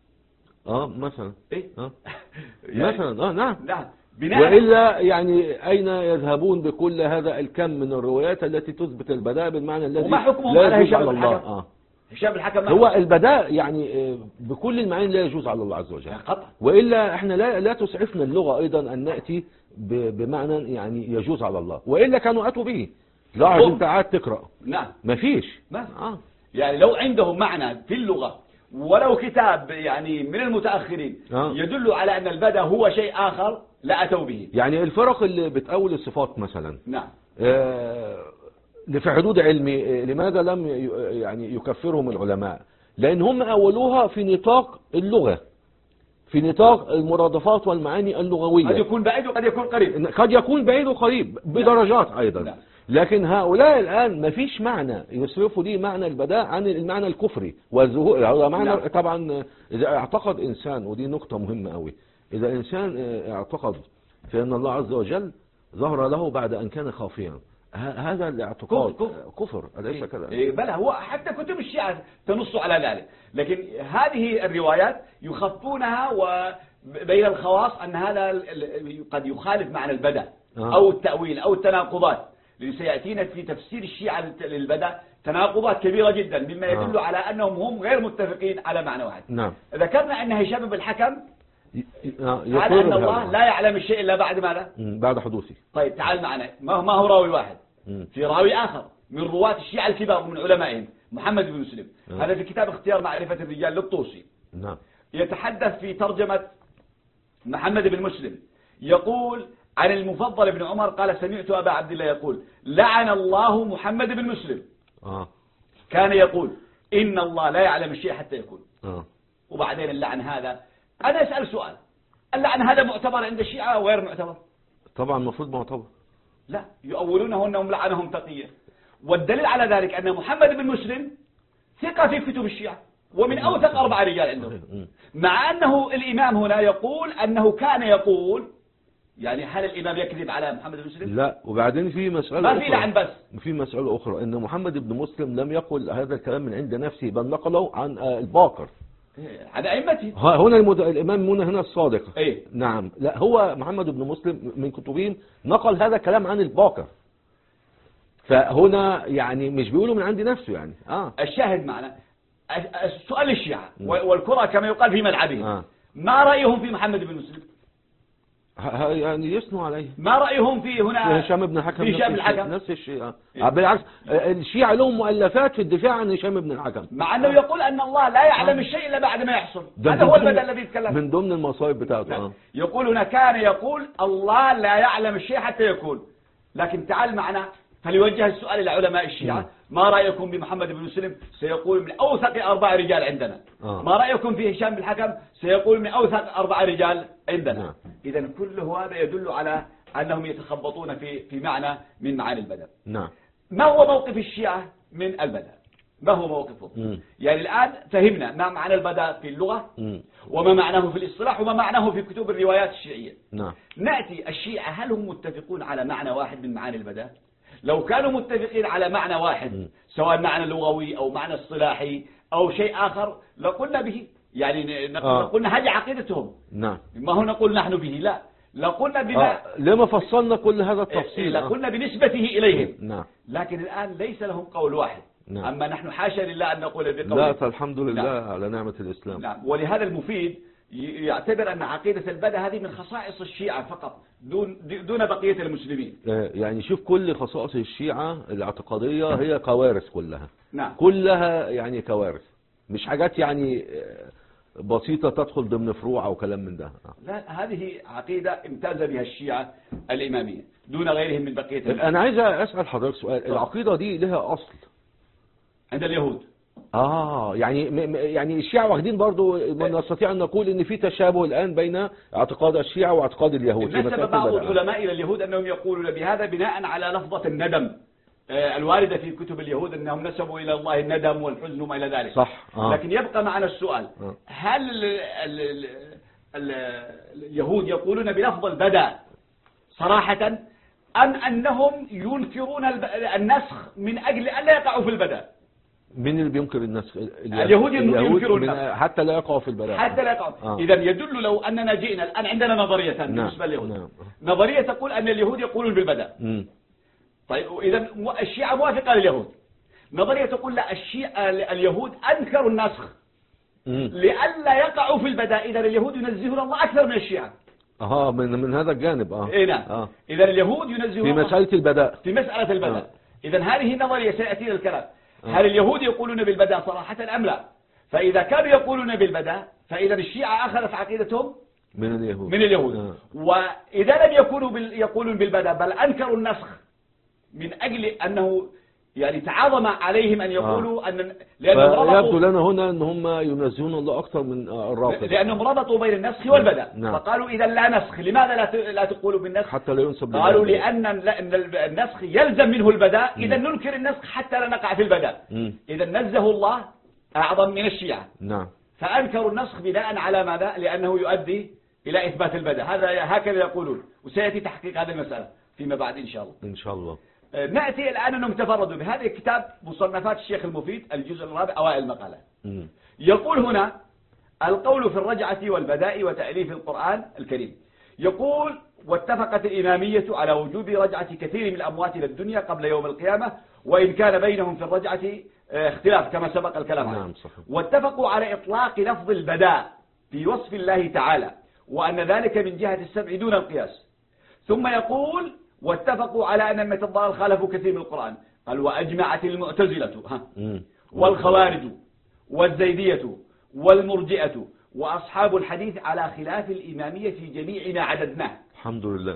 مثلا إيه؟ يعني مثلا نعم. بناء وإلا يعني أين يذهبون بكل هذا الكم من الروايات التي تثبت البداء بالمعنى الذي وما حكمهم على هشام الحكم؟ هشام الحكم هو البداء يعني بكل المعاني لا يجوز على الله عز وجل قطع. وإلا احنا لا تسعفنا اللغة أيضا أن نأتي بمعنى يعني يجوز على الله، وإلا كانوا أتوا به. لا انت قاعد تقرأ. نعم. مفيش. يعني لو عندهم معنى في اللغة ولو كتاب يعني من المتأخرين يدل على أن البدء هو شيء آخر لا أتوا به. يعني الفرق اللي بتأول الصفات مثلا نعم في حدود علمي لماذا لم يعني يكفرهم العلماء؟ لأن هم أولوها في نطاق اللغة، في نطاق المرادفات والمعاني اللغوية. قد يكون بعيد وقد يكون قريب، قد يكون بعيد وقريب بدرجات أيضا. نعم. لكن هؤلاء الآن ما فيش معنى يصرفوا ليه معنى البداء عن المعنى الكفري والزهور. هذا معنى. نعم. طبعا إذا اعتقد إنسان، ودي نقطة مهمة قوي، إذا إنسان اعتقد في أن الله عز وجل ظهر له بعد أن كان خافيا، هذا الاعتقاد كفر أليس كذا؟ بل هو حتى كتب الشيعة تنص على ذلك. لكن هذه الروايات يخفونها وبين الخواص أن هذا قد يخالف معنى البدء أو التأويل أو التناقضات، سيأتينا في تفسير الشيعة للبدء تناقضات كبيرة جدا مما يدل على أنهم هم غير متفقين على معنى واحد. نعم. ذكرنا أن هشام بن الحكم قال أن الله لا يعلم الشيء إلا بعد ماذا؟ بعد حدوثه. طيب تعال معنا، ما هو راوي واحد، في راوي آخر من رواة الشيعة الكبار من علمائهم محمد بن مسلم. هذا في كتاب اختيار معرفة الرجال للطوسي. نعم. يتحدث في ترجمة محمد بن مسلم، يقول عن المفضل بن عمر قال سمعت أبا عبد الله يقول لعن الله محمد بن مسلم. كان يقول إن الله لا يعلم الشيء حتى يكون. وبعدين اللعن هذا، أنا أسأل سؤال، اللعن هذا معتبر عند الشيعة أو غير معتبر؟ طبعا المفروض معتبر. لا، يؤولونه أنهم لعنهم تقية، والدليل على ذلك أن محمد بن مسلم ثقة في كتب الشيعة ومن أوثق 4 رجال عندهم، مع أنه الإمام هنا يقول أنه كان يقول، يعني هل الإمام يكذب على محمد بن مسلم؟ لا. وبعدين في مسألة ما في لعن، بس في مسألة أخرى أن محمد بن مسلم لم يقل هذا الكلام من عند نفسه، بل نقله عن الباقر عن أئمته. هنا الإمام هنا الصادق. إيه؟ نعم. لا، هو محمد بن مسلم من كتبهم نقل هذا الكلام عن الباقر، فهنا يعني مش بيقولوا من عند نفسه يعني. الشاهد معنا سؤال الشيعة والكرة كما يقال في ملعبهم. ما رأيهم في محمد بن مسلم؟ يعني يثنوا عليه. ما رأيهم في هنا هشام بن الحكم؟ في هشام الحكم نفس الشيء. بالعكس الشيعة لهم مؤلفات في الدفاع عن هشام بن الحكم، مع أنه يقول أن الله لا يعلم الشيء إلا بعد ما يحصل. هذا هو البدء الذي يتكلم من ضمن المصائب بتاعته. يقول هنا كان يقول الله لا يعلم الشيء حتى يكون. لكن تعال معنا فليوجه السؤال إلى علماء الشيعة، ما رأيكم بمحمد بن مسلم؟ سيقول من أوثق 4 رجال عندنا. ما رأيكم في هشام بن الحكم؟ سيقول من أوثق 4 رجال عندنا. إذا كل هذا يدل على أنهم يتخبطون في معنى من معاني البدء. نعم. ما هو موقف الشيعة من البدء؟ ما هو موقفهم؟ يعني الآن فهمنا ما معنى البدء في اللغة، وما معناه في الاصطلاح، وما معناه في كتب الروايات الشيعية. نعم. نأتي الشيعة هل هم متفقون على معنى واحد من معاني البدء؟ لو كانوا متفقين على معنى واحد سواء معنى لغوي أو معنى اصطلاحي أو شيء آخر لقلنا به، يعني قلنا هذه عقيدتهم. نعم. ما هو نقول نحن به، لا، لقلنا بما لما فصلنا كل هذا التفصيل لقلنا بنسبته إليهم. نعم. لكن الآن ليس لهم قول واحد. نعم. أما نحن حاشا لله أن نقول بقول. لا، الحمد لله. نعم. على نعمة الإسلام. نعم. ولهذا المفيد يعتبر أن عقيدة البدء هذه من خصائص الشيعة فقط دون بقية المسلمين. يعني شوف كل خصائص الشيعة الاعتقادية هي كوارث كلها. نعم. كلها يعني كوارث، مش حاجات يعني بسيطة تدخل ضمن فروع أو كلام من ده. لا، هذه عقيدة امتاز بها الشيعة الإمامية دون غيرهم من بقية المسلمين. أنا عايز أسأل حضرتك سؤال، العقيدة دي لها أصل عند اليهود؟ يعني الشيعة واخدين برضو، نستطيع أن نقول إن في تشابه الآن بين اعتقاد الشيعة واعتقاد اليهود. نسب بعض العلماء إلى اليهود أنهم يقولون بهذا بناء على لفظة الندم الواردة في كتب اليهود، أنهم نسبوا إلى الله الندم والحزن وما إلى ذلك. صح. لكن يبقى معنا السؤال، هل اليهود يقولون بلفظ البدء صراحة أم أنهم ينكرون النسخ من أجل أن لا يقعوا في البدء؟ من اللي بينكر النسخ؟ اليهود ينكرون حتى لا يقعوا في البدء. حتى لا يقعوا. إذا يدل لو أننا جئنا الآن عندنا نظرية بالنسبة لليهود. نظرية تقول أن اليهود يقولون بالبدء. طيب إذا الشيعة موافقة لليهود. نظرية تقول لا، اليهود أنكروا النسخ لئلا يقعوا في البدء. إذا اليهود ينزهون الله أكثر من الشيعة. من هذا الجانب. إيه نعم. إذا اليهود ينزهون في مسألة البدء. في مسألة البدء. إذا هذه النظرية سيأتينا الكلام. هل اليهود يقولون بالبدء صراحة أم لا؟ فإذا كانوا يقولون بالبدء فإذا الشيعة أخذت عقيدتهم من اليهود. وإذا لم يقولون بالبدء بل أنكروا النسخ من أجل أنه يعني تعاظم عليهم أن يقولوا أن يبدو لنا هنا أن هم ينزهون الله أكثر من الرافضة، لأنهم ربطوا بين النسخ والبدء. فقالوا إذا لا نسخ، لماذا لا تقولوا بالنسخ حتى لا ينسب؟ قالوا لأن النسخ يلزم منه البدء، إذا ننكر النسخ حتى لا نقع في البدء. إذا نزه الله أعظم من الشيعة. نعم. فأنكروا النسخ بناء على ماذا؟ لأنه يؤدي إلى إثبات البدء. هكذا يقولون، وسيأتي تحقيق هذه المسألة فيما بعد إن شاء الله. إن شاء الله. نأتي الآن أنهم تفردوا بهذا الكتاب مصنفات الشيخ المفيد الجزء الرابع أوائل المقالات. يقول هنا القول في الرجعة والبداء وتأليف القرآن الكريم. يقول واتفقت الإمامية على وجوب رجعة كثير من الأموات إلى الدنيا قبل يوم القيامة، وإن كان بينهم في الرجعة اختلاف كما سبق الكلام عنه. نعم صحيح. واتفقوا على إطلاق لفظ البداء في وصف الله تعالى، وأن ذلك من جهة السمع دون القياس. ثم يقول واتفقوا على أن أئمة الضلال خالفوا كثير من القرآن. قال وأجمعت المعتزلة والخوارج والزيدية والمرجئة وأصحاب الحديث على خلاف الإمامية في جميع ما عددناه. الحمد لله.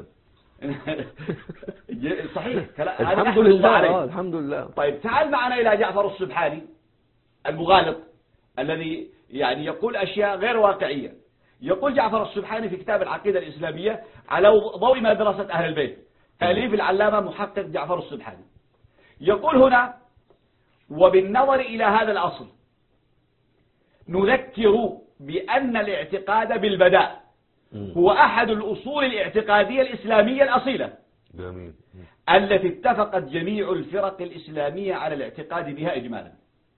صحيح. الحمد لله. الحمد لله. طيب تعال معنا إلى جعفر السبحاني المغالط الذي يعني يقول أشياء غير واقعية. يقول جعفر السبحاني في كتاب العقيدة الإسلامية على ضوء مدرسة أهل البيت، تأليف العلامة محقق جعفر السبحاني، يقول هنا وبالنظر إلى هذا الأصل نذكر بأن الاعتقاد بالبداء هو أحد الأصول الاعتقادية الإسلامية الأصيلة. جميل. التي اتفقت جميع الفرق الإسلامية على الاعتقاد بها إجمالا.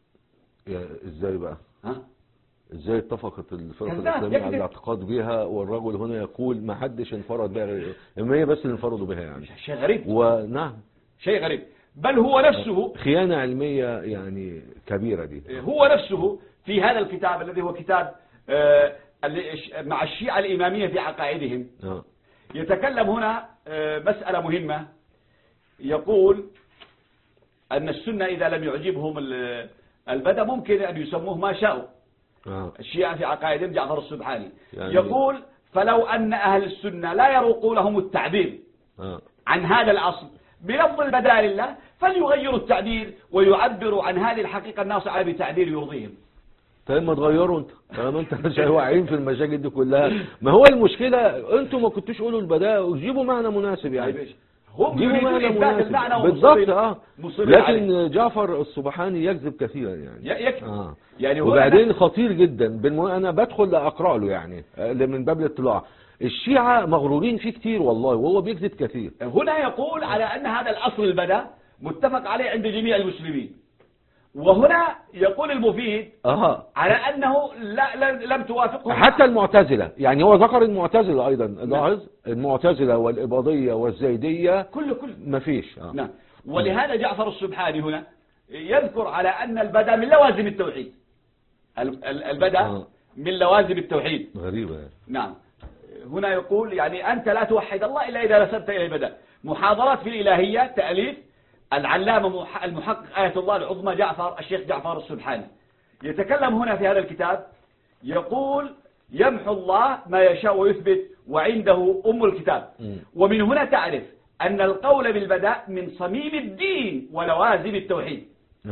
إزاي بقى؟ إزاي اتفقت الفرق الإسلامية على الاعتقاد بها والرجل هنا يقول ما حدش انفرد بها غير إما هي بس اللي انفردوا بها يعني؟ شيء غريب. ونعم شيء غريب، بل هو نفسه خيانة علمية يعني كبيرة دي. هو نفسه في هذا الكتاب الذي هو كتاب مع الشيعة الإمامية في عقائدهم يتكلم هنا مسألة مهمة. يقول أن السنة إذا لم يعجبهم البدء ممكن أن يسموه ما شاءوا. الشيعة في عقائدهم جعفر السبحاني يعني يقول فلو أن أهل السنة لا يروق لهم التعبير عن هذا الأصل بلفظ البداء لله فليغيروا التعبير ويعبروا عن هذه الحقيقة الناصعة بتعبير يرضيهم. طيب ما تغيروا انت طالما انت مش واعيين في المشاكل دي كلها. ما هو المشكلة انتوا ما كنتوش قولوا البداء وجيبوا معنى مناسب يعني. هم جيبوا معنى مناسب بالضبط. لكن جعفر السبحاني يكذب كثيرا يعني. يكذب. يعني وبعدين خطير جدا انا بدخل اقرا له يعني من باب الاطلاع. الشيعة مغرورين فيه كتير والله وهو بيكذب كثير. هنا يقول على أن هذا الأصل البداء متفق عليه عند جميع المسلمين. وهنا يقول المفيد على أنه لم توافقه حتى المعتزلة. يعني هو ذكر المعتزلة أيضا. لاحظ المعتزلة والإباضية والزيدية كل ما فيش. نعم. ولهذا جعفر السبحاني هنا يذكر على أن البدء من لوازم التوحيد. البدء من لوازم التوحيد. غريبة يعني. نعم. هنا يقول يعني أنت لا توحد الله إلا إذا نسبت إليه بدء. محاضرات في الإلهية تأليف العلامة المحقق آية الله العظمى الشيخ جعفر السبحاني يتكلم هنا في هذا الكتاب. يقول يمحو الله ما يشاء ويثبت وعنده أم الكتاب. ومن هنا تعرف أن القول بالبداء من صميم الدين ولوازم التوحيد.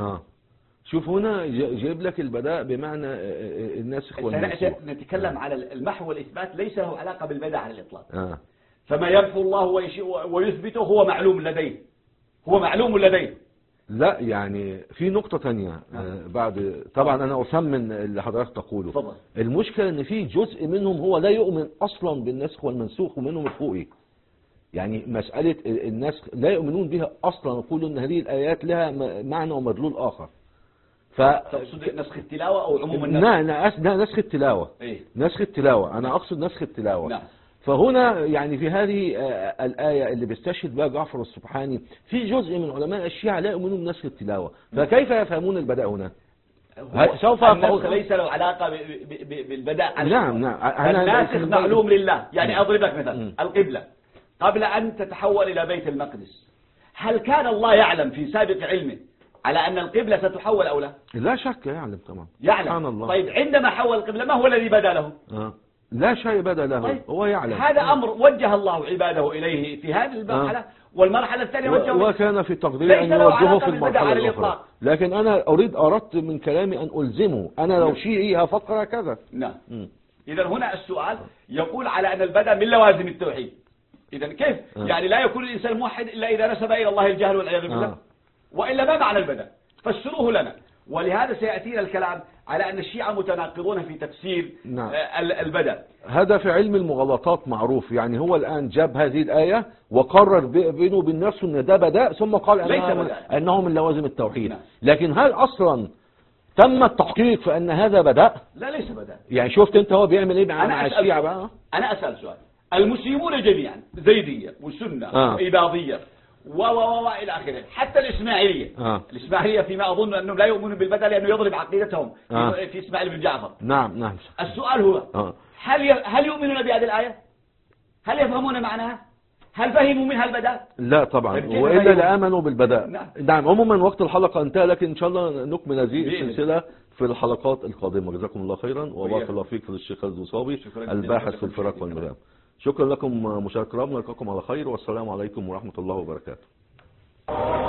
شوف هنا جايب لك البداء بمعنى الناسخ والمنسوخ. نتكلم على المحو والإثبات ليس له علاقة بالبداء على الإطلاق. فما يمحو الله ويثبته هو معلوم لديه. هو معلوم لديه. لا يعني في نقطة تانية بعد طبعا أنا أثمن اللي حضرتك تقوله. فضل. المشكلة إن في جزء منهم هو لا يؤمن أصلا بالنسخ والمنسوخ ومنهم الفوقي. يعني مسألة النسخ لا يؤمنون بها أصلا يقولوا إن هذه الآيات لها معنى ومدلول آخر. تقصد نسخ التلاوة أو عموم النسخ؟ لا نسخ التلاوة. نسخ التلاوة أنا أقصد نسخ التلاوة. نعم. فهنا يعني في هذه الآية اللي بيستشهد بها جعفر السبحاني في جزء من علماء الشيعة لا يؤمنون بنسخ التلاوة. فكيف يفهمون البداء هنا؟ سوف النسخ ليس له علاقة بالبداء. نعم. الناسخ معلوم لله. يعني أضرب لك مثلا القبلة قبل أن تتحول إلى بيت المقدس هل كان الله يعلم في سابق علمه على أن القبلة ستحول أو لا؟ لا شك يعلم طبعا. يعلم. سبحان الله. طيب عندما حول القبلة ما هو الذي بدا له؟ لا شيء بدا له. طيب. هو يعلم. هذا أمر وجه الله عباده إليه في هذه المرحلة. والمرحلة الثانية وكان في تقدير أن يوجهه في المرحلة الأخرى. لكن أنا أردت من كلامي أن ألزمه. أنا لو شيعي هفكر كذا. نعم. إذا هنا السؤال يقول على أن البدء من لوازم التوحيد. إذا كيف؟ يعني لا يكون الإنسان موحد إلا إذا نسب إلى الله الجهل والعياذ بالله. وإلا ما معنى البدء؟ فسروه لنا. ولهذا سيأتينا الكلام على أن الشيعة متناقضون في تفسير البدء. هذا في علم المغالطات معروف. يعني هو الآن جاب هذه الآية وقرر بينه وبين نفسه أن ده بدء ثم قال أنه من لوازم التوحيد. لكن هل أصلا تم التحقيق في أن هذا بدء؟ لا ليس بدء. يعني شفت أنت هو بيعمل إيه مع الشيعة بقى؟ أنا أسأل سؤال. المسلمون جميعا زيدية وسنة وإباضية إلى آخره، حتى الإسماعيلية. الإسماعيلية فيما أظن أنهم لا يؤمنون بالبدء لأنه يضرب عقيدتهم في إسماعيل بن جعفر. نعم. السؤال هو هل يؤمنون بهذه الآية؟ هل يفهمون معناها؟ هل فهموا منها البداء؟ لا طبعا، وإلا لآمنوا بالبداء. نعم. عموما وقت الحلقة انتهى، لكن إن شاء الله نكمل هذه السلسلة في الحلقات القادمة. جزاكم الله خيرا وبارك الله فيك في الشيخ الدوصابي الباحث في الفرق والمذاهب. شكرا لكم مشاهدينا الكرام، نلقاكم على خير والسلام عليكم ورحمة الله وبركاته.